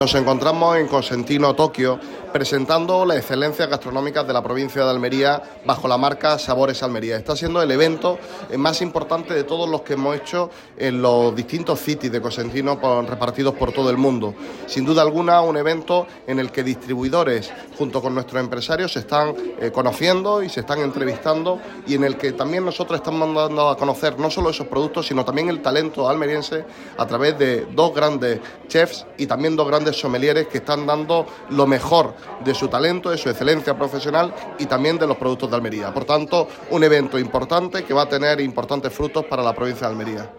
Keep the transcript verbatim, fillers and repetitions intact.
Nos encontramos en Cosentino, Tokio, presentando las excelencias gastronómicas de la provincia de Almería bajo la marca Sabores Almería. Está siendo el evento más importante de todos los que hemos hecho en los distintos cities de Cosentino repartidos por todo el mundo. Sin duda alguna, un evento en el que distribuidores junto con nuestros empresarios se están eh, conociendo y se están entrevistando, y en el que también nosotros estamos dando a conocer no solo esos productos, sino también el talento almeriense a través de dos grandes chefs y también dos grandes sommeliers que están dando lo mejor de su talento, de su excelencia profesional y también de los productos de Almería. Por tanto, un evento importante que va a tener importantes frutos para la provincia de Almería.